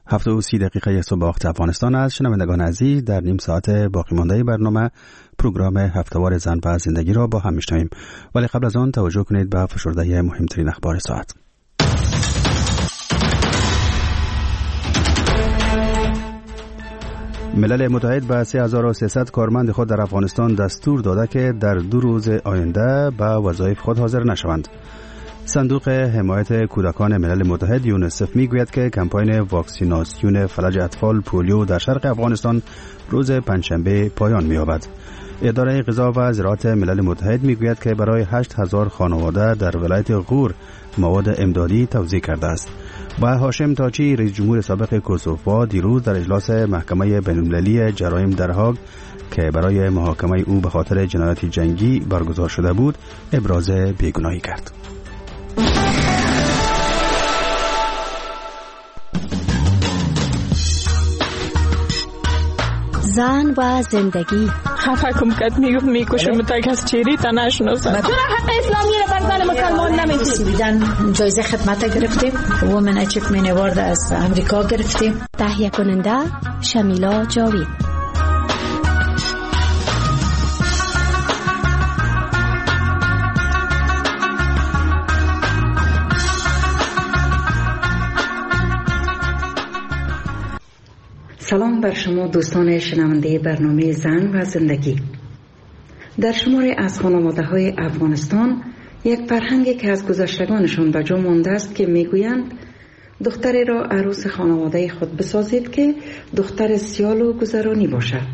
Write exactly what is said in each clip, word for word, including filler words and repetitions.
هفت و سی دقیقه صبح وقت افغانستان است. شنوندگان عزیز، در نیم ساعت باقی مانده برنامه پروگرام هفته‌وار زن و زندگی را با هم میشنویم، ولی قبل از آن توجه کنید به فشرده مهمترین اخبار ساعت. ملل متحد به سه هزار و سیصد کارمند خود در افغانستان دستور داده که در دو روز آینده به وظایف خود حاضر نشوند. صندوق حمایت کودکان ملل متحد یونیسف میگوید که کمپاین واکسیناسیون فلج اطفال پولیو در شرق افغانستان روز پنجشنبه پایان می‌یابد. اداره غذا و زراعت ملل متحد میگوید که برای هشت هزار خانواده در ولایت غور مواد امدادی توزیع کرده است. و هاشم تاچی، رئیس جمهور سابق کوسووا، دیروز در اجلاس محکمه بین‌المللی جرایم در هاگ که برای محاکمه او به خاطر جنایات جنگی برگزار شده بود، ابراز بیگناهی کرد. زن و زندگی. خفه کم کد میگفت میکشم تا کس چیری تا نشناسم. چرا حق اسلامی رو بر زن مسلمان نمیدید؟ بیدن جایزه خدمت گرفتیم، وومن اچیومنت اوارد از امریکا گرفتیم. تهیه کننده شمیلا جاوید. سلام بر شما دوستان شنونده برنامه زن و زندگی. در شماری از خانواده‌های افغانستان یک فرهنگی که از گذشتگانشان به جا مانده است که میگویند دختری را عروس خانواده خود بسازید که دختر سیال و گذرانی باشد.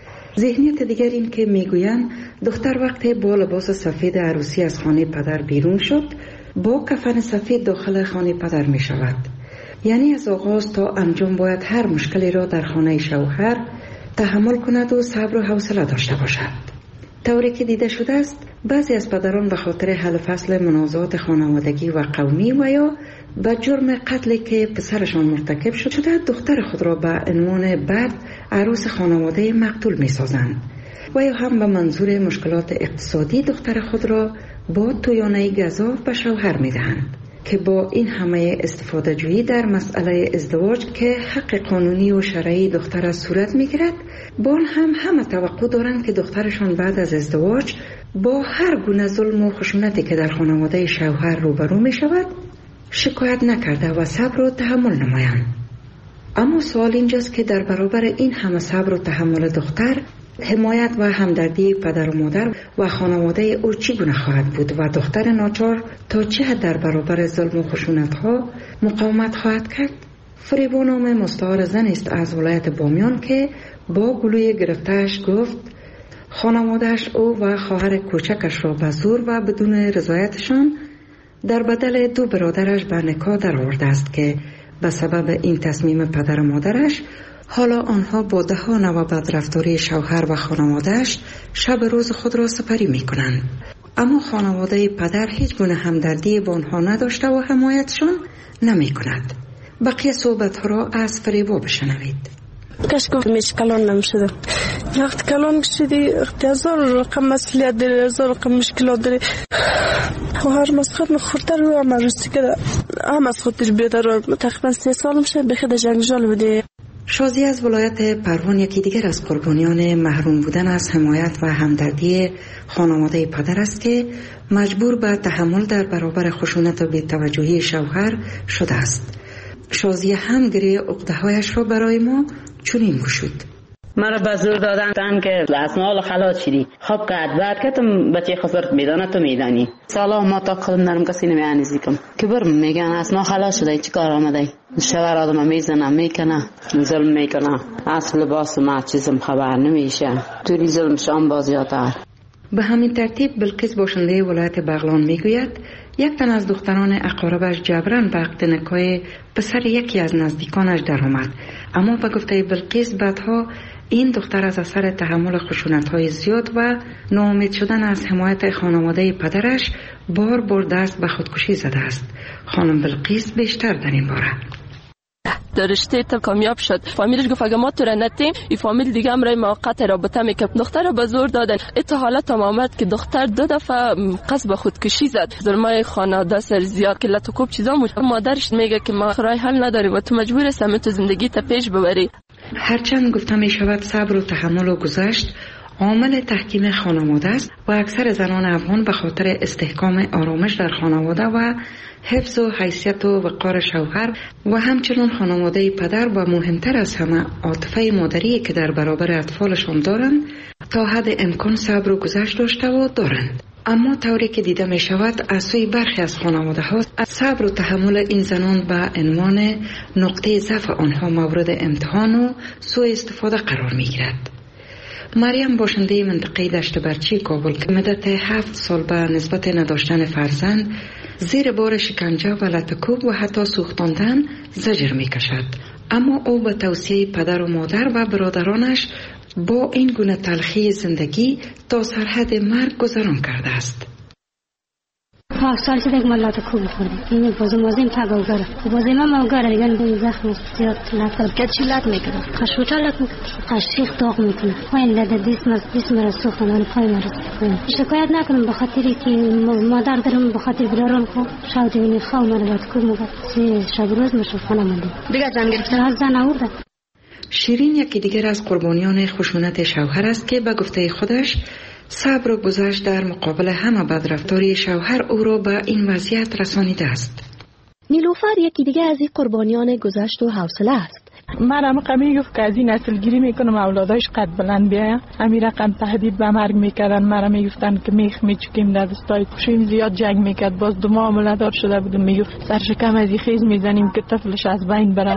ذهنیت دیگر این که میگویند دختر وقتی با لباس سفید عروسی از خانه پدر بیرون شد، با کفن سفید داخل خانه پدر می شود. یعنی از آغاز تا انجام باید هر مشکلی را در خانه شوهر تحمل کند و صبر و حوصله داشته باشد. طوری که دیده شده است بعضی از پدران به خاطر حل فصل منازعات خانوادگی و قومی و یا به جرم قتلی که پسرشان مرتکب شده دختر خود را به عنوان بعد عروس خانواده مقتول می سازند و یا هم به منظور مشکلات اقتصادی دختر خود را با تویانه گزاف به شوهر می دهند که با این همه استفاده جویی در مسئله ازدواج که حق قانونی و شرعی دختر از صورت می گیرد، با هم همه توقع دارند که دخترشان بعد از ازدواج با هر گونه ظلم و خشونتی که در خانواده شوهر روبرو می شود شکایت نکرده و صبر و تحمل نمایند. اما سوال اینجاست که در برابر این همه صبر و تحمل دختر، حمایت و همدردی پدر و مادر و خانواده او چگونه خواهد بود و دختر ناچار تا چه حد در برابر ظلم و خشونت ها مقاومت خواهد کرد؟ فریبا نام مستعار زن است از ولایت بامیان که با گلوی گرفتهش گفت خانوادهش او و خواهر کوچکش را به زور و بدون رضایتشان در بدل دو برادرش به نکاح در آورده است که به سبب این تصمیم پدر و مادرش حالا آنها با ده ها نوع بدرفتاری شوهر و خانوادهش شب روز خود را سپری می کنند. اما خانواده پدر هیچ گونه همدردی با آنها نداشته و حمایتشان نمی کند. بقیه صحبت ها را از فریبا بشنوید. کاش گفتمش کلان نمیشدم. وقت کلان شدی هزار رقم مسئولیت داره، هزار رقم مشکلات داره. هر مسخط مخورتر رو هم عروسی کرده، هم از خودش بیدار. تقریبا سه سال میشه به خود جنگجال بوده. شازی از ولایت پروان یکی دیگر از قربانیان محروم بودن از حمایت و همدردی خانواده پدر است که مجبور به تحمل در برابر خشونت و بی‌توجهی شوهر شده است. شازی هم گریه عقده‌هایش را برای ما چنین گشود. مرا به زور دادن که اسمال خلاص شدی. خب قد بعد که تو بچه خسارت میدانه تو میدانی. سالا ما تا خودم نرم کسی نمیانیزی کم. که برم میگن اسما خلاص شده چی کار آمده؟ شوهر آدم میزنه میکنه، ظلم میکنه. اصل لباس ما چیزم خبر نمیشه. توی ظلم شام بازیاتر. به همین ترتیب بلقیس باشنده ولایت بغلان میگوید یک تن از دختران اقاربش جبران به عقد نکاح پسر یکی از نزدیکانش در آمد. اما به گفته بلقیس بعدها این دختر از اثر تحمل خشونت‌های زیاد و ناامید شدن از حمایت خانواده پدرش بار بار دست به خودکشی زده است. خانم بلقیس بیشتر در این باره. در رشته تا کامیاب شد. فامیلش گفت اگه ما تو را نتیم این فامیل دیگه امرای موقت رابطه میکرد. دختر را به زور دادن. ات حالت هم آمد که دختر دو دفعه قصد خودکشی زد. ظلمای خانواده سر زیاد که لطوکوب چیزا مو مادرش میگه که ما راه حل نداری و تو مجبور هستی تو زندگی تا پیش ببری. هرچند گفته می شود صبر و تحمل و گذشت عامل تحکیم خانواده است و اکثر زنان افغان به خاطر استحکام آرامش در خانواده و حفظ و حیثیت و وقار شوهر و همچنین خانواده پدر و مهمتر از همه عاطفه مادری که در برابر اطفالشان دارند تا حد امکان صبر و گذشت داشته و دارند. اما طوری که دیده می شود از سوی برخی از خانواده ها از صبر و تحمل این زنان به عنوان نقطه ضعف آنها مورد امتحان و سوء استفاده قرار می گیرد. مریم باشنده منطقه دشت برچی کابل که مدت هفت سال به نسبت نداشتن فرزند زیر بار شکنجه و لطکوب و حتی سوختاندن زجر می کشد. اما او به توصیه پدر و مادر و برادرانش با این گونه تلخی زندگی تا سرحد مرگ گذران کرده است. ها سال شده که ما لطکوب بخوردیم. این بازم بازم تگاوگره. بازم هم اوگره دیگه به زخم زیاد لطکوب. که چی لط میکنه؟ خشوچه لط میکنه. خشیخ داغ میکنه. پایین لده دیسم دیسم را سوختن ولی پایین مرز. شکایت نکنم به خاطری که مادر دارم به خاطر برارم خو شاید این خواه من لطکوب میگه. سه شب روز میشه خانه مونده. دیگه زن گرفته. از زن آورده. شیرین یکی دیگر از قربانیان خشونت شوهر است که به گفته خودش صبر و گذشت در مقابل همه بدرفتاری شوهر او را به این وضعیت رسانیده است. نیلوفر یکی دیگه از این قربانیان گذشت و حوصله است. من هم قمی گفت که از این نسل گیری میکنم اولاداش قد بلند بیایم. همین رقم تهدید به مرگ میکردن. من هم میگفتن که میخ میچکیم در دستای کشیم زیاد جنگ میکرد. باز دو ماه مولدار شده بودم میگفت سرشکم از این خیز میزنیم که طفلش از بین بره.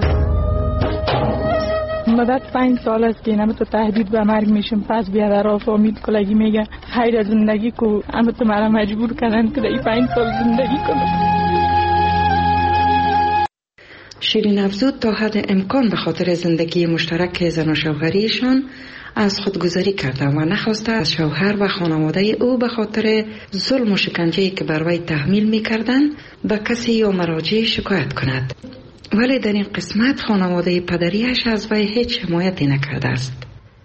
مدت پنج سال است که اینم تو تهدید به مرگ میشم. پس بیا در راه فامید کلگی میگه خیر زندگی کو اما تو مرا مجبور کردن که این پنج سال زندگی کنم. شیرین افزود تا حد امکان به خاطر زندگی مشترک زن و شوهریشان از خودگذری کرده و نخواسته از شوهر و خانواده او به خاطر ظلم و شکنجه‌ای که بر وی تحمیل میکردن به کسی یا مراجع شکایت کند. ولی در این قسمت خانواده پدریش از وی هیچ حمایتی نکرده است.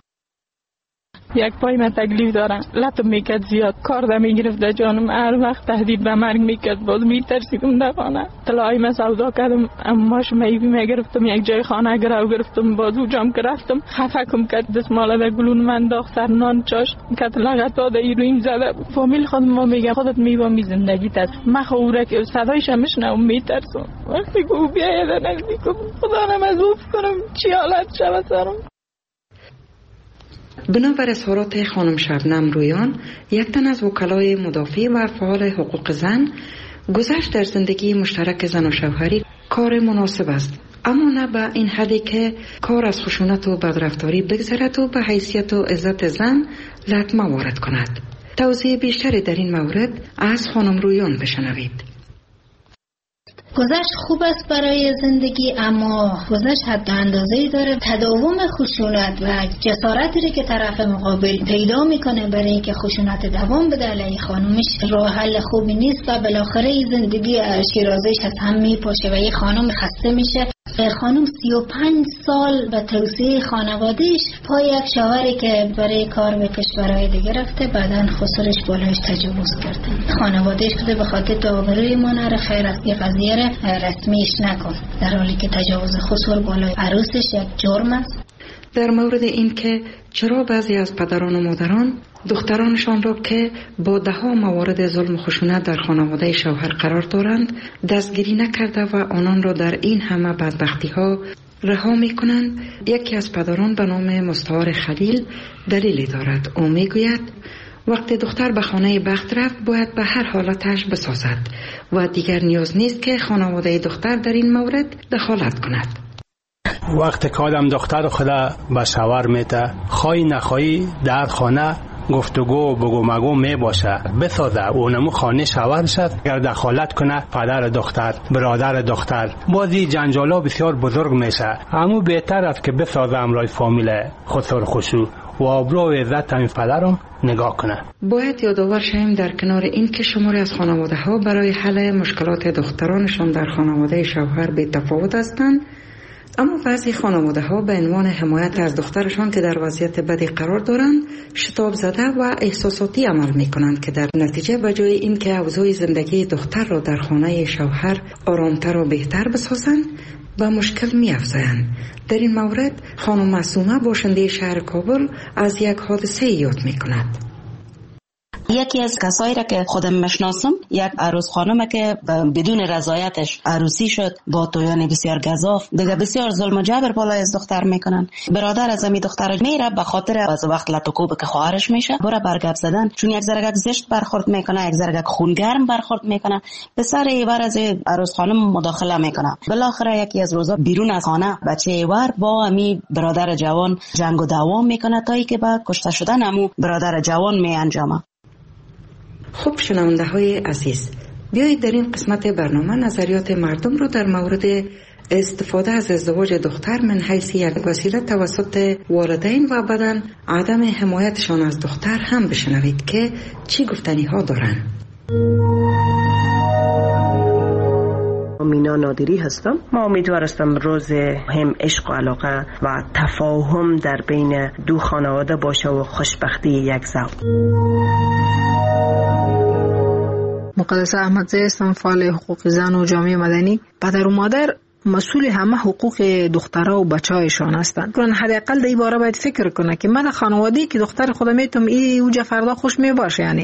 یک پای من تکلیف دارم. لطم میکرد زیاد. کار ده میگرفت جانم. هر وقت تهدید به مرگ میکرد. باز میترسیدم در خانه. طلای من سودا کردم. اماش میوی میگرفتم. یک جای خانه گرو گرفتم. باز او جام که رفتم. خفکم کرد. دستماله ده گلون من داخت سر نان چاش. کت لغتا ده ایرویم زده. فامیل خودم ما میگم خودت میوام زندگیت است. من خوره که صدایش همشنم میترسم. وقتی که او بیاید نزدیکم خدا نمازوف کنم چی حالت شود سرم. بنابر اظهارات خانم شبنم رویان، یک تن از وکلای مدافع و فعال حقوق زن، گذشت در زندگی مشترک زن و شوهری کار مناسب است، اما نه به این حدی که کار از خشونت و بدرفتاری بگذرد و به حیثیت و عزت زن لطمه وارد کند. توضیح بیشتری در این مورد از خانم رویان بشنوید. گذشت خوب است برای زندگی، اما گذشت حد اندازه‌ای داره. تداوم خشونت و جسارتی که طرف مقابل پیدا میکنه برای اینکه خشونت دوام بده علیه خانومش راه حل خوبی نیست و بالاخره زندگی شیرازه‌اش از هم میپاشه و یه خانم خسته میشه. خانم سی و پنج سال به توصیه خانوادهش پای یک شوهری که برای کار به کشورهای دیگه رفته بعدن خسرش بالایش تجاوز کرده. خانوادهش کده به خاطر داوری ما نره خیر از این قضیه رسمیش نکن، در حالی که تجاوز خسر بالای عروسش یک جرم است. در مورد این که چرا بعضی از پدران و مادران دخترانشان را که با ده ها موارد ظلم و خشونت در خانواده شوهر قرار دارند دستگیری نکرده و آنان را در این همه بدبختی ها رها می کنند، یکی از پدران به نام مستعار خلیل دلیلی دارد. او می گوید وقتی دختر به خانه بخت رفت باید به هر حالتش بسازد و دیگر نیاز نیست که خانواده دختر در این مورد دخالت کند. وقتی که آدم دختر خدا به شوهر میته خواهی نخواهی در خانه گفتگو بگو مگو می باشه بسازه اونمو خانه شوهر شد. اگر دخالت کنه پدر دختر برادر دختر بازی جنجالا بسیار بزرگ میشه. اما بهتر است که بسازه امرای فامیل خسر خشوع و آبرو و عزت همین پدرم نگاه کنه. باید یادآور شویم در کنار این که شماری از خانواده ها برای حل مشکلات دخترانشان در خانواده شوهر بی تفاوت هستند، اما بعضی خانواده ها به عنوان حمایت از دخترشان که در وضعیت بدی قرار دارند شتاب زده و احساساتی عمل می کنند که در نتیجه به جای اینکه اوضاع زندگی دختر را در خانه شوهر آرامتر و بهتر بسازند به مشکل می افزایند. در این مورد خانم معصومه باشنده شهر کابل از یک حادثه یاد می کند. یکی از کسایی را که خودم میشناسم یک عروس خانمه که بدون رضایتش عروسی شد با تویان بسیار گزاف، دیگه بسیار ظلم و جبر بالای از دختر میکنن. برادر از امی دختر میره به خاطر از وقت لطوکوب که خواهرش میشه بره برگب زدن، چون یک ذره زشت برخورد میکنه، یک ذره خونگرم برخورد میکنه، به سر ایور از عروس خانم مداخله میکنه. بالاخره یکی از روزا بیرون از خانه بچه ایور با امی برادر جوان جنگ و دعوا میکنه تا اینکه به کشته شدن امو برادر جوان می انجامه. خب شنونده های عزیز، بیایید در این قسمت برنامه نظریات مردم رو در مورد استفاده از ازدواج دختر من حیث یک وسیله توسط والدین و بعداً عدم حمایتشان از دختر هم بشنوید که چی گفتنی ها دارن. مینا نادری هستم. ما امیدوار هستم روز هم عشق و علاقه و تفاهم در بین دو خانواده باشه و خوشبختی یک زوج. مقدسه احمدزی هستم، فعال حقوق زن و جامعه مدنی. پدر و مادر مسئول همه حقوق دخترها و بچه‌هایشان هستند. چون حداقل در این باره باید فکر کنه که من خانواده‌ای که دختر خودم میتونم ای اوجا فردا خوش می باشه. یعنی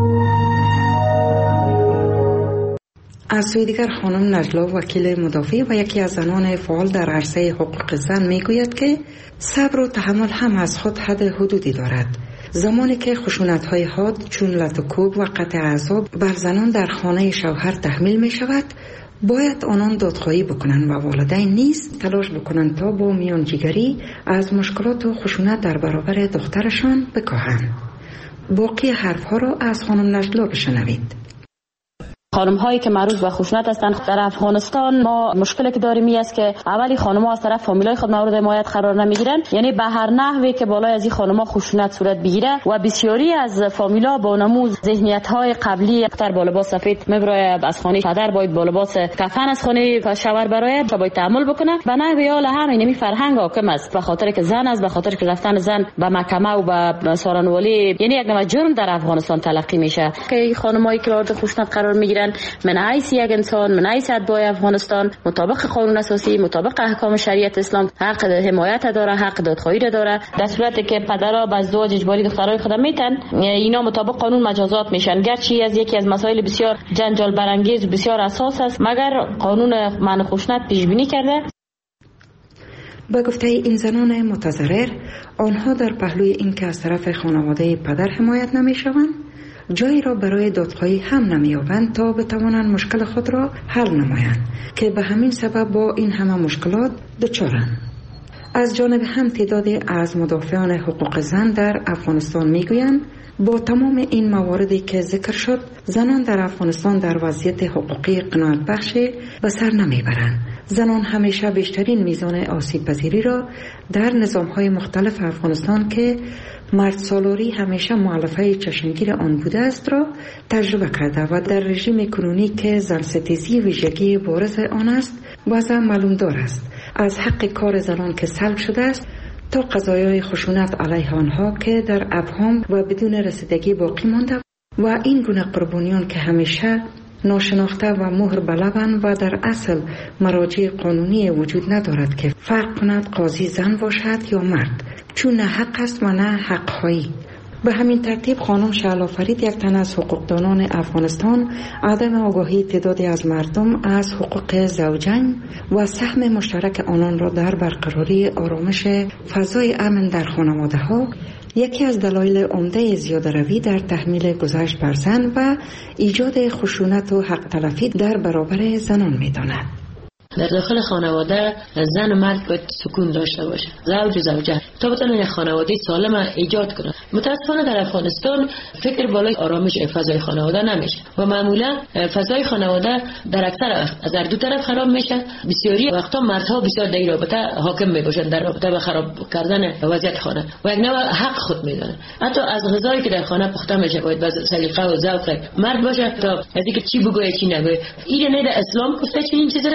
از سوی دیگر خانم نجلا وکیل مدافع و یکی از زنان فعال در عرصه حقوق زن میگوید که صبر و تحمل هم از خود حد حدودی دارد. زمانی که خشونت‌های حاد چون لط و کوب و قطع اعصاب بر زنان در خانه شوهر تحمیل می شود، باید آنان دادخواهی بکنند و والدین نیز تلاش بکنند تا با میانجیگری از مشکلات و خشونت در برابر دخترشان بکاهند. باقی حرف‌ها را از خانم نجلا بشنوید. خانم هایی که معروف به خشونت هستند در افغانستان، ما مشکلی که داریم است که اولی خانم ها از طرف فامیلای خود مورد حمایت قرار نمیگیرن، یعنی به هر نحوی که بالای از این خانم ها خشونت صورت بگیره و بسیاری از فامیلا با نموز ذهنیت های قبلی دختر با لباس سفید میبره از خانه پدر باید با لباس کفن از خانه شوهر برای باید تعامل بکنه. به نحوی حال هم اینمی فرهنگ حاکم است، به خاطر که زن است، به خاطر که رفتن زن به محکمه و به سارنوالی یعنی یک نوع جرم در افغانستان تلقی میشه. که خانمایی که مورد خشونت قرار میگیرن من حیث یک انسان، من حیث اتباع افغانستان مطابق قانون اساسی، مطابق احکام شریعت اسلام حق حمایت داره، حق دادخواهی داره. در صورتی که پدرها به ازدواج اجباری دخترای خود میتن، اینا مطابق قانون مجازات میشن. گرچه از یکی از مسائل بسیار جنجال برانگیز و بسیار حساس است، مگر قانون منع خشونت پیش بینی کرده. با گفته این زنان متضرر، آنها در پهلوی این که از طرف خانواده پدر حمایت نمیشوند، جایی را برای دادخواهی هم نمی‌یابند تا بتوانند مشکل خود را حل نمایند که به همین سبب با این همه مشکلات دچارند. از جانب هم تعدادی از مدافعان حقوق زن در افغانستان میگویند با تمام این مواردی که ذکر شد، زنان در افغانستان در وضعیت حقوقی قناعت بخشی به سر نمیبرند. زنان همیشه بیشترین میزان آسیب پذیری را در نظام‌های مختلف افغانستان که مرد سالاری همیشه مؤلفه چشمگیر آن بوده است را تجربه کرده و در رژیم کنونی که زن ستیزی ویژگی بارز آن است وضع معلوم دار است. از حق کار زنان که سلب شده است تا قضایای خشونت علیه آنها که در ابهام و بدون رسیدگی باقی مانده و این گونه قربانیان که همیشه ناشناخته و مهر بلبند و در اصل مراجع قانونی وجود ندارد که فرق کند قاضی زن باشد یا مرد، چون نه حق است و نه حق‌هایی. به همین ترتیب خانم شعلا فرید، یک تن از حقوقدانان افغانستان، عدم آگاهی تعدادی از مردم از حقوق زوجین و سهم مشترک آنان را در برقراری آرامش فضای امن در خانواده ها یکی از دلایل عمده زیاده روی در تحمیل گذشت بر زن و ایجاد خشونت و حق تلفی در برابر زنان می‌داند. در داخل خانواده زن و مرد باید سکون داشته باشه، زوج و زوجه، تا بتونن یک خانواده سالم ایجاد کنن. متاسفانه در افغانستان فکر بالای آرامش فضای خانواده نمیشه و معمولا فضای خانواده در اکثر وقت از هر دو طرف خراب میشه. بسیاری وقتا مردها بسیار در این رابطه حاکم میباشن، در رابطه به خراب کردن وضعیت خانه و یک نوع حق خود میدونن. حتی از غذایی که در خانه پخته میشه باید با سلیقه و ذوق مرد باشه تا از اینکه چی بگوید چی نگوید. این نه در اسلام گفته چنین چیزی را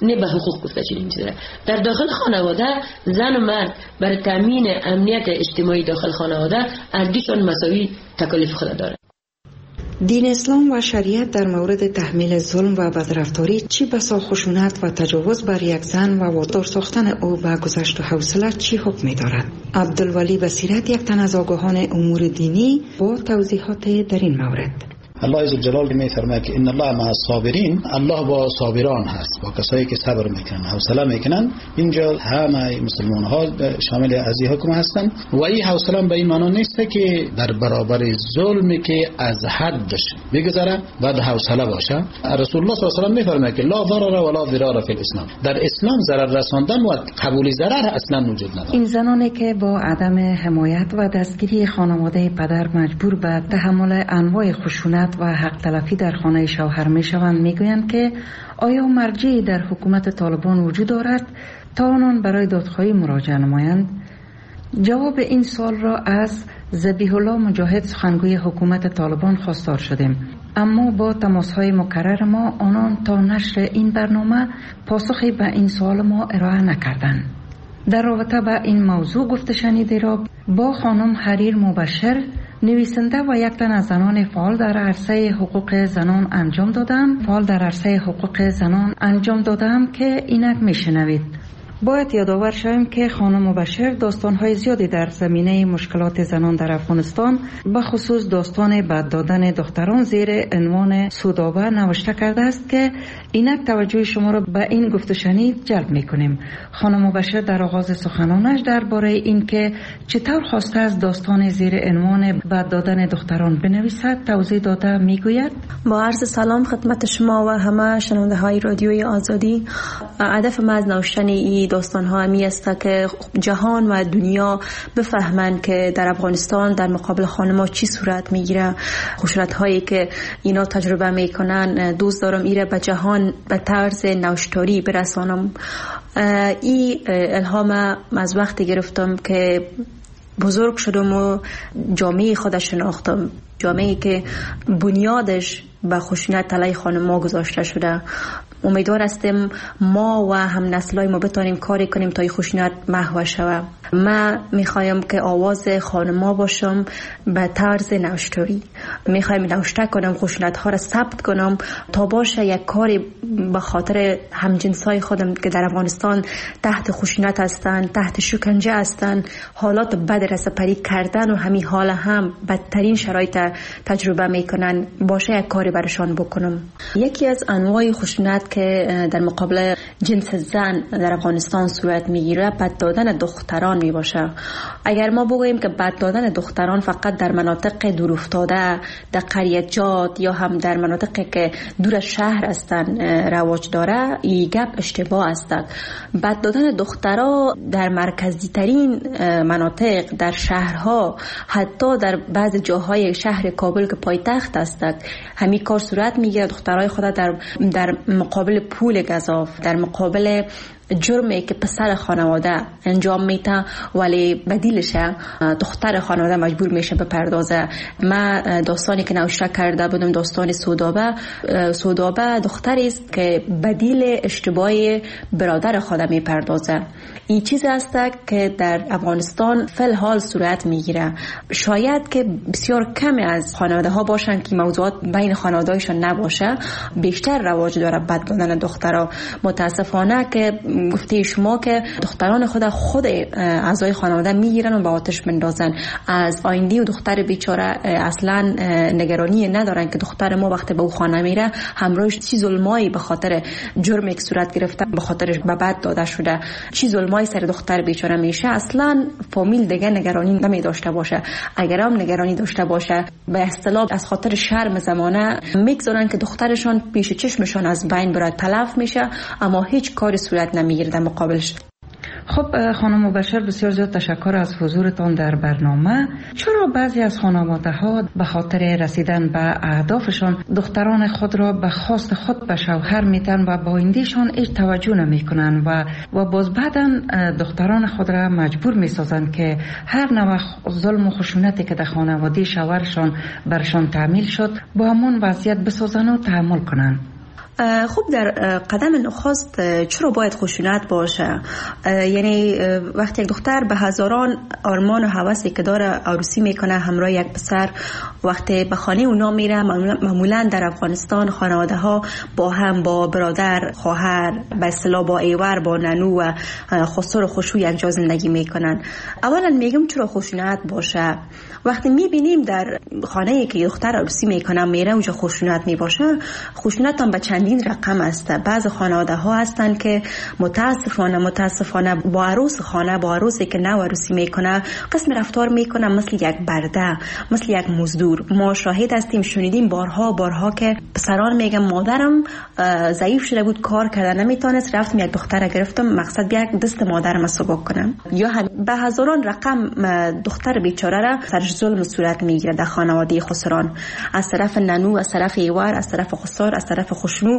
نه به حقوق گفته چنین چیزی. در داخل خانواده زن و مرد برای تامین امنیت اجتماعی داخل خانواده هرگیشون مساوی تکالیف خود داره. دین اسلام و شریعت در مورد تحمیل ظلم و بدرفتاری چی بسا خشونت و تجاوز بر یک زن و وادار ساختن او به گذشت و حوصله چی حکم دارد؟ عبدالولی بصیرت، یک تن از آگاهان امور دینی، با توضیحات در این مورد. الله عزوجل میفرماید که ان الله مع الصابرین، الله با صابران هست، با کسایی که صبر میکنن، حوصله میکنن. اینجا همه مسلمان ها شامل از این حکم هستن و این حوصله به این معنی نیست که در برابر ظلمی که از حدش بگذره بعد حوصله باشه. رسول الله صلی الله علیه و آله میفرماید که لا ضرر ولا ضرار فی الاسلام، در اسلام ضرر رساندن و قبول ضرر اصلا وجود نداره. این زنانی که با عدم حمایت و دستگیری خانواده پدر مجبور به تحمل انواع خشونت و حق تلفی در خانه شوهر می شوند، می گویند که آیا مرجعی در حکومت طالبان وجود دارد تا آنان برای دادخواهی مراجعه نمایند؟ جواب این سوال را از ذبیح الله مجاهد، سخنگوی حکومت طالبان، خواستار شدیم، اما با تماس‌های مکرر ما آنان تا نشر این برنامه پاسخی به این سوال ما ارائه نکردند. در رابطه با این موضوع گفته شنیده را با خانم حریر مبشر، نویسنده و یک تن از زنان فعال در عرصه حقوق زنان انجام دادم فعال در عرصه حقوق زنان انجام دادم که اینک میشنوید. باید یادآور شویم که خانم مبشر داستان‌های زیادی در زمینه مشکلات زنان در افغانستان، به خصوص داستان بد دادن دختران زیر عنوان سودابه نوشته کرده است که اینک توجه شما را به این گفت و شنید جلب می‌کنیم. خانم مبشر در آغاز سخنانش درباره اینکه چطور خواسته از داستان زیر عنوان بد دادن دختران بنویسد توضیح داده میگوید: با عرض سلام خدمت شما و همه شنونده‌های رادیوی آزادی. هدف ما از نوشتن این داستان ها همی است که جهان و دنیا بفهمند که در افغانستان در مقابل خانم‌ها چی صورت میگیره، خشونت هایی که اینا تجربه میکنن. دوست دارم ایره به جهان به طرز نوشتاری برسانم. این الهام از وقتی گرفتم که بزرگ شدم و جامعه خودش شناختم، جامعه که بنیادش به خشونت علیه خانم‌ها گذاشته شده. امیدوار هستیم ما و هم نسلای ما بتونیم کاری کنیم تا این خشونت محو شود. من میخوایم که آواز خانم‌ها باشم به طرز نوشتاری. میخوایم نوشته کنم، خشونت ها را ثبت کنم تا باشه یک کاری به خاطر همجنسای خودم که در افغانستان تحت خشونت هستند، تحت شکنجه هستند، حالات بد رسپری کردن و همین حال هم بدترین شرایط تجربه میکنن، باشه یک کاری برشان بکنم. یکی از انواع خشونت که در مقابل جنس زن در افغانستان صورت میگیره بد دادن دختران می باشه. اگر ما بگوییم که بد دادن دختران فقط در مناطق دور افتاده، در قریه‌جات یا هم در مناطقی که دور از شهر هستند رواج داره، این گپ اشتباه است. بد دادن دخترها در مرکزی ترین مناطق، در شهرها، حتی در بعض جاهای شهر کابل که پایتخت است، همین کار صورت میگیره. دخترای خود در در مقابل پول گزاف، در مقابل جرمی که پسر خانواده انجام میده ولی بدیلش دختر خانواده مجبور میشه بپردازه. من داستانی که نوشته کرده بودم داستان سودابه. سودابه دختری است که بدیل اشتباه برادر خود میپردازه. این چیزی است که در افغانستان فل حال صورت میگیره. شاید که بسیار کمی از خانواده ها باشن که موضوعات بین خانواده‌هایشان نباشه، بیشتر رواج داره بد دادن دخترها. متاسفانه که گفته شما که دختران خود خود اعضای خانواده میگیرن و به آتش میندازن. از آینده و دختر بیچاره اصلا نگرانی ندارن که دختر ما وقتی به او خانه میره همراهش چی ظلمایی به خاطر جرمی که صورت گرفته به خاطرش به بد داده شده، چی ظلمایی سر دختر بیچاره میشه. اصلا فامیل دیگه نگرانی نمی داشته باشه. اگر هم نگرانی داشته باشه به اصطلاح از خاطر شرم زمانه میگذارن که دخترشان پیش چشمشان از بین بره، تلف میشه، اما هیچ کاری صورت نمیگیره در مقابلش. خب خانم مبشر، بسیار زیاد تشکر از حضورتان در برنامه. چرا بعضی از خانواده ها به خاطر رسیدن به اهدافشان دختران خود را به خواست خود به شوهر میتن و با آیندهشان هیچ توجه نمیکنن و و باز بعداً دختران خود را مجبور میسازند که هر نوع ظلم و خشونتی که در خانواده شوهرشان برشان تعمیل شد با همون وضعیت بسازن و تحمل کنن؟ خب در قدم نخست چرا باید خشونت باشه؟ یعنی وقتی یک دختر به هزاران آرمان و هوسی که داره عروسی میکنه همراه یک پسر، وقتی به خانه اونا میره، معمولا در افغانستان خانواده ها با هم، با برادر، خواهر، به اصطلاح با ایور، با ننو و خسر و خشو یک جا زندگی میکنن. اولا میگم چرا خشونت باشه؟ وقتی میبینیم در خانه ای که دختر عروسی میکنه میره اونجا خشونت میباشه، خشونت هم به چندین رقم است. بعض خانواده ها هستن که متاسفانه متاسفانه با عروس خانه، با عروسی که نو عروسی میکنه قسم رفتار میکنه مثل یک برده، مثل یک مزدور. ما شاهد هستیم، شنیدیم بارها بارها که پسران میگن مادرم ضعیف شده بود، کار کردن نمیتونست، رفتم یک دختر گرفتم مقصد یک دست مادرم سبک کنم. یا هم به هزاران رقم دختر بیچاره را سرش ظلم صورت میگیره در خانواده خسران، از طرف ننو، از طرف ایوار، از طرف خسار، از طرف خشنو.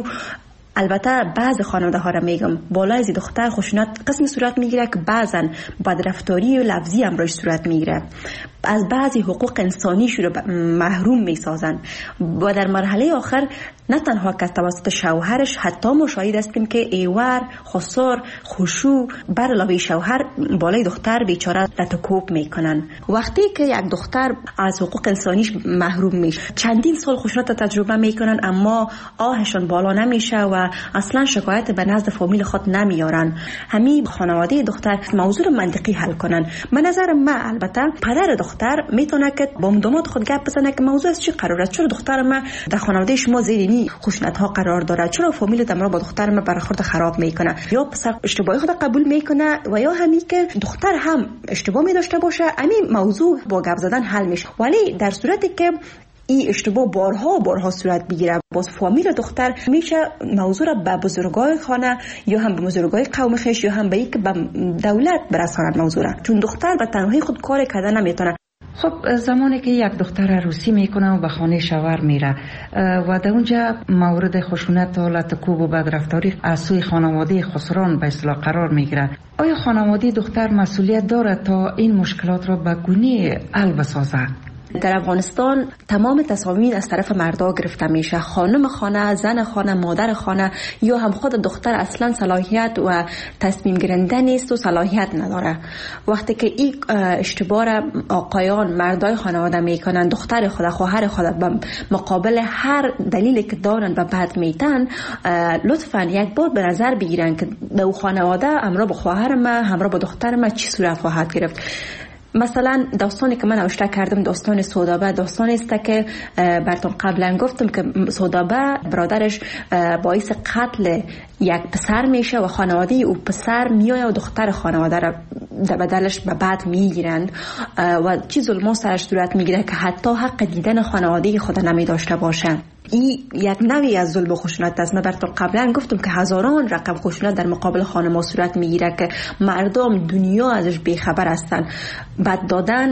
البته بعض خانواده ها را میگم بالای از دختر خشونت قسم صورت میگیره که بعضا بدرفتاری و لفظی هم روش صورت میگیره، از بعضی حقوق انسانی شو رو محروم میسازن و در مرحله آخر نه تنها که توسط شوهرش، حتی ما شاهد هستیم که ایور، خسار، خشو بر علاوه شوهر بالای دختر بیچاره لطکوب میکنن. وقتی که یک دختر از حقوق انسانیش محروم میشه، چندین سال خشونت تجربه میکنن اما آهشون بالا نمیشه و اصلا شکایت به نزد فامیل خود نمیارن. همین خانواده دختر موضوع منطقی حل کنن. من نظر من البته پدر دختر میتونه که با داماد خود گپ بزنه که موضوع از چی قراره، چرا دختر ما در خانواده شما زیرینی خشونت ها قرار داره، چرا فامیل دمرا با دختر ما برخورد خراب میکنه، یا پسر اشتباهی خود قبول میکنه و یا همین که دختر هم اشتباه می داشته باشه، همین موضوع با گپ زدن حل میشه. ولی در صورتی که این اشتباه بارها بارها صورت بگیره، باز فامیل دختر میشه موضوع را به بزرگای خانه یا هم به بزرگای قوم خیش یا هم به یک به دولت برساند موضوع را، چون دختر به تنهایی خود کار کردن نمیتونه. خب زمانی که یک دختر عروسی میکنه و به خانه شوهر میره و در اونجا مورد خشونت و لطکوب و بدرفتاری از سوی خانواده خسران به اصطلاح قرار میگیره، آیا خانواده دختر مسئولیت داره تا این مشکلات را به گونه حل بسازه؟ در افغانستان تمام تصامیم از طرف مردا گرفته میشه. خانم خانه، زن خانه، مادر خانه یا هم خود دختر اصلا صلاحیت و تصمیم گیرنده نیست و صلاحیت نداره. وقتی که این اشتباه آقایان مردای خانواده میکنن، دختر خود، خواهر خود به مقابل هر دلیلی که دارن و بد میتن، لطفا یک بار به نظر بگیرن که دو خانواده همراه با خواهر ما، همراه با دختر ما چی صورت خواهد گرفت. مثلا داستانی که من نوشته کردم داستان سودابه، داستانی است که براتون قبلا گفتم که سودابه برادرش باعث قتل یک پسر میشه و خانواده او پسر میایه و دختر خانواده را در بدلش به بعد میگیرند و چی ظلم سرش صورت میگیره که حتی حق دیدن خانواده خود نمی داشته باشه. این یک نوعی از ظلم و خشونت است. من براتون قبلا گفتم که هزاران رقم خشونت در مقابل خانم صورت میگیره که مردم دنیا ازش بیخبر هستن. بد دادن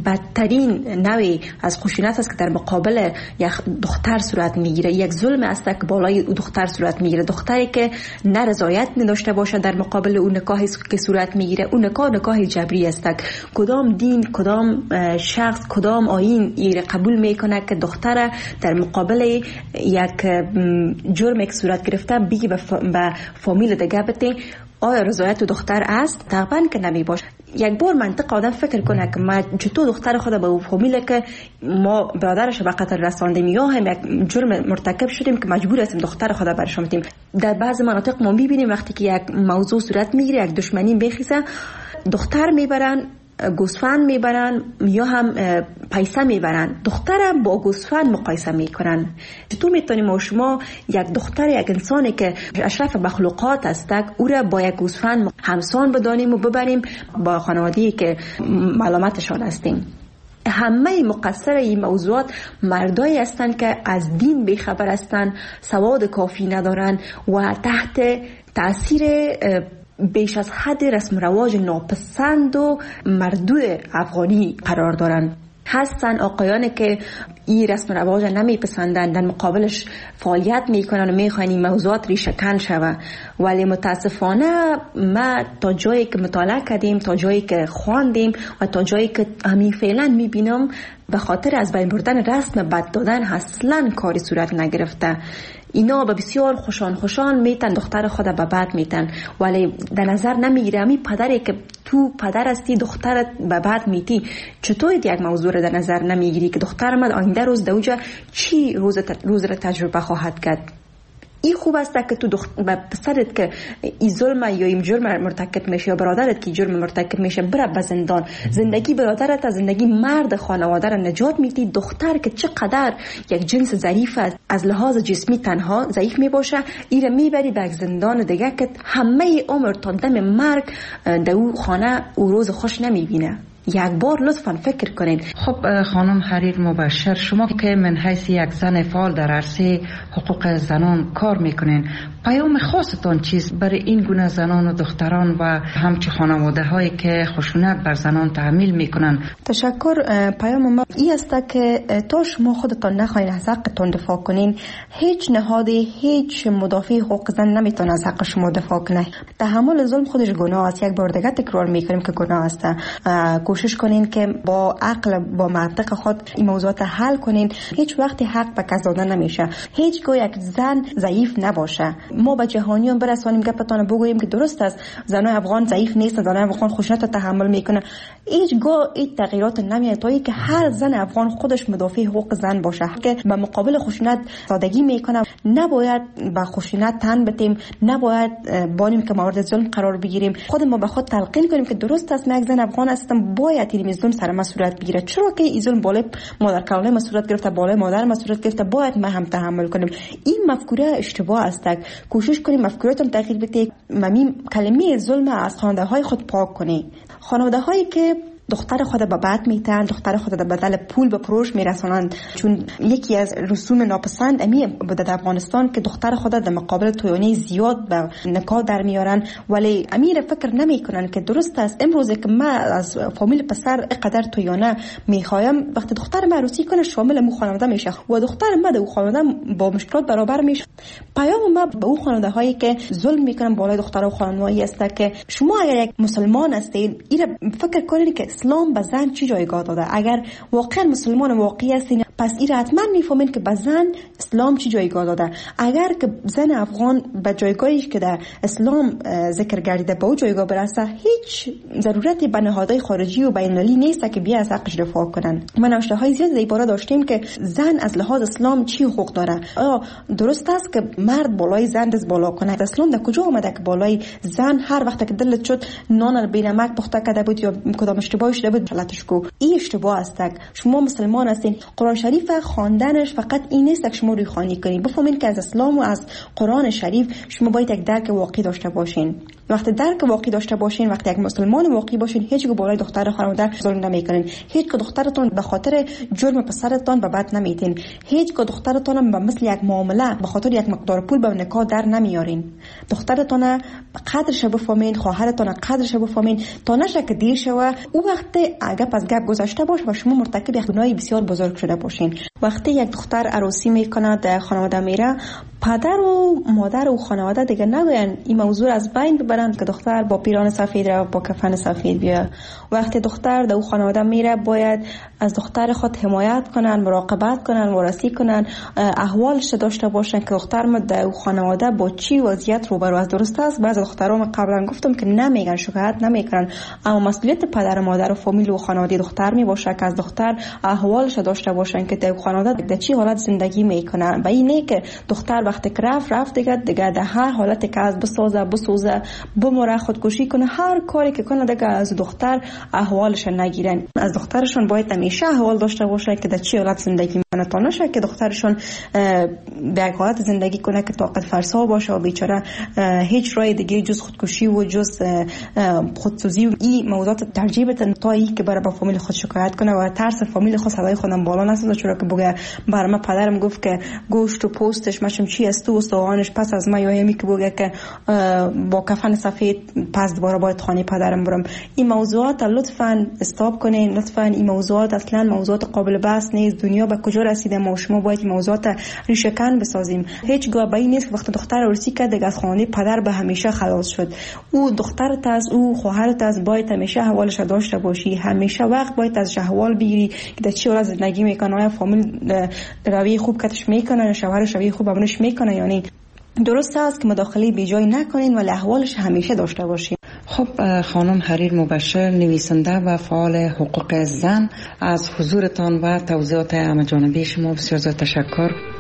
بدترین نوعی از خشونت است که در مقابل یک دختر صورت میگیره. یک ظلم است که بالای دختر صورت میگیره. دختری که نه رضایت نداشته باشه در مقابل اون نکاحی که صورت میگیره، اون نکاح نکاح جبری است. کدام دین، کدام شخص، کدام آیین این قبول میکنه که دختر در مقابل یک جرم که صورت گرفته بگی به فامیل دیگه بده آیا رضایت دختر است؟ طبعا که نمی باشه. یک بار منطق آدم فکر کنه که ما چطور دختر خود به فامیل که ما برادرش به قتل رساندیم یا هم یک جرم مرتکب شدیم که مجبور هستیم دختر خود برش بدیم. در بعض مناطق ما میبینیم وقتی که یک موضوع صورت میگیره، یک دشمنی بخیزه، دختر میبرن گوسفند میبرن یا هم پیسه میبرن، دختر با گوسفند مقایسه میکنن. چطور میتونیم ما شما یک دختر، یک انسانی که اشرف مخلوقات است، او را با یک گوسفند همسان بدانیم و ببریم با خانواده‌ای که ملامتشان هستیم؟ همه مقصر این موضوعات مردایی هستند که از دین بیخبر هستند، سواد کافی ندارن و تحت تاثیر بیش از حد رسم رواج ناپسند و مردود افغانی قرار دارند. هستن آقایانی که این رسم رواج نمیپسندن، در مقابلش فعالیت میکنن و میخواین این موضوعات ریشه کن شوه. ولی متاسفانه ما تا جایی که مطالعه کردیم، تا جایی که خواندیم و تا جایی که همین فعلا میبینم، به خاطر از بین بردن رسم بد دادن اصلا کاری صورت نگرفته. اینا به بسیار خوشان خوشان میتن دختر خود به بد میتن، ولی در نظر نمیگیره امی پدری که تو پدر هستی دخترت به بد میتی، چطور یک موضوع در نظر نمیگیری که دختر من آینده روز دوجا چی روز روز را تجربه خواهد کرد. این خوب است که تو دخ... پسرت که این ظلم یا این جرم مرتکب میشه یا برادرت که جرم مرتکب میشه بره به زندان، زندگی برادرت از زندگی مرد خانواده را نجات میدی. دختر که چقدر یک جنس ضعیف است، از لحاظ جسمی تنها ضعیف میباشه، این را میبری به یک زندان دیگه که همه عمر تا دم مرگ در او خانه او روز خوش نمیبینه. یک بار لطفاً فکر کنین. خب خانم حریر مبشر، شما که من حیث یک زن فعال در عرصه حقوق زنان کار میکنین، پیام خاصتان چیست برای این گونه زنان و دختران و همچه خانواده هایی که خشونت بر زنان تحمیل میکنن؟ تشکر. پیام ما این است که تا شما خودتان نخواهید از حقتان دفاع کنین، هیچ نهادی، هیچ مدافع حقوق زن نمیتونه از حق شما دفاع کنه. تحمل ظلم خودش گناه است. یک بار دیگه تکرار میکنیم که گناه است. کوشش کنین که با عقل، با منطق خود این موضوعات حل کنین. هیچ وقتی حق به کس داده نمیشه. هیچگاه یک زن ضعیف نباشه. ما به جهانیان برسانیم گپتان بگوییم که درست است زنای افغان ضعیف نیست، زنای افغان خشونت تحمل میکنه. هیچگاه این تغییرات نمیاد تا اینکه هر زن افغان خودش مدافع حقوق زن باشه که به مقابل خشونت سادگی میکنه. نباید به خشونت تن بدیم، نباید بانیم که مورد ظلم قرار بگیریم. خود ما به خود تلقین کنیم که درست است من یک زن افغان هستم، باید این ظلم سر مسئولیت بگیره. چرا که این ظلم بالای مادر کلانه مسئولیت گرفته، بالای مادر مسئولیت گرفته، باید ما هم تحمل کنیم. این مفکوره اشتباه است. کوشش کنیم مفکوراتون تغییر بدید. ممی کلمه ظلم از خانواده های خود پاک کنی. خانواده هایی که دختر خود به بد میتن، دختر خود در بدل پول به فروش میرسانند، چون یکی از رسوم ناپسند امی بوده در افغانستان که دختر خود در مقابل تویانه زیاد به نکاح در میارن، ولی امیر فکر نمیکنن که درست است. امروز که ما از فامیل پسر اینقدر تویانه میخوایم، وقتی دختر ما عروسی کنه شامل مو خانواده میشه و دختر ما در خانواده با مشکلات برابر میشه. پیام ما به اون خانواده هایی که ظلم میکنن بالای دختر و خانواده است که شما اگر یک مسلمان هستید، این فکر کنید که اسلام به زن چی جایگاه داده. اگر واقعا مسلمان واقعی هستین پس این حتما میفهمین که به زن اسلام چی جایگاه داده. اگر که زن افغان به جایگاهی که در اسلام ذکر گردیده به اون جایگاه برسه، هیچ ضرورتی به نهادهای خارجی و بین‌المللی نیست که بیا از حقش دفاع کنن. ما نوشته‌های زیاد در باره داشتیم که زن از لحاظ اسلام چی حقوق داره. آیا درست است که مرد بالای زن دست بالا کنه؟ اسلام در کجا اومده که بالای زن هر وقت که دلت شد نان بی نمک پخته کرده بود یا کدام اشتباهی شده بود غلطش کو؟ این اشتباه است. شما مسلمان هستین. قرآن شریف خواندنش فقط این نیست که شما روی خوانی کنید. بفهمین که از اسلام و از قرآن شریف شما باید یک درک واقعی داشته باشین. وقتی درک واقعی داشته باشین، وقتی یک مسلمان واقعی باشین، هیچ گونه بالای دختر خانواده ظلم نمیکنین. هیچ که دخترتون به خاطر جرم پسرتون به بد نمیتین. هیچ که دخترتون به مثل یک معامله به خاطر یک مقدار پول به نکاح در نمیارین. دخترتون قدرش بفهمین، خواهرتون قدرش بفهمین تا نشه که دیر شوه او وقت اگه پس گپ گذاشته باشه و شما مرتکب یک گناه بسیار بزرگ شده باشین. وقتی یک دختر عروسی میکنه در خانواده میره، پدر و مادر و خانواده دیگه نگوین این موضوع از بین ببرن که دختر با پیران سفید و با کفن سفید بیا. وقتی دختر در خانواده میره باید از دختر خود حمایت کنن، مراقبت کنن، وارسی کنن، احوالش داشته باشن که دختر ما در خانواده با چی وضعیت روبرو است. درست است بعضی دخترام قبلا گفتم که نمیگن، شکایت نمیکنن، اما مسئولیت پدر و مادر و فامیل و خانواده دختر میباشه که از دختر احوالش داشته باشن که در خانواده در چی حالت زندگی میکنن. و اینه که دختر وقتی که رفت رفت دیگه دیگه در هر حالتی که از بسازه بسوزه بمره خودکشی کنه، هر کاری که کنه دیگه از دختر احوالش نگیرن. از دخترشون باید همیشه احوال داشته باشه که در چی حالت زندگی میکنه تا نشه که دخترشون به یک حالت زندگی کنه که طاقت فرسا باشه و بیچاره هیچ راه دیگه جز خودکشی و جز خودسوزی و این موضوعات ترجیح بدن تا این که برای با فامیل خود شکایت کنه و ترس فامیل خود صدای خودم بالا نسازه. چرا که بگه برای من پدرم گفت که گوشت و پوستش مشم چی است و سوانش پس از ما یا همی که بگه که با کفن سفید پس دوباره باید خانه پدرم برم. این موضوعات لطفاً استاپ کنین. لطفاً این موضوعات اصلا موضوعات قابل بحث نیست. دنیا به کجا رسیده؟ ما شما باید این موضوعات ریشه کن بسازیم. هیچگاه به این نیست که وقتی دختر عروسی کرد دیگه از خانه پدر به همیشه خلاص باز شد. او دخترت از او خواهرت از باید همیشه احوالش داشته باشی، همیشه وقت باید از احوال بگیری که در چه حال زندگی میکنه، آیا فامیل روی خوب کتش میکنه، شوهرش روی خوب ابنش میکنه یا نه. درست است که مداخله بی جای نکنین ولی احوالش همیشه داشته باشین. خب خانم حریر مبشر، نویسنده و فعال حقوق زن، از حضورتان و توضیحات همه جانبه شما بسیار زیاد تشکر.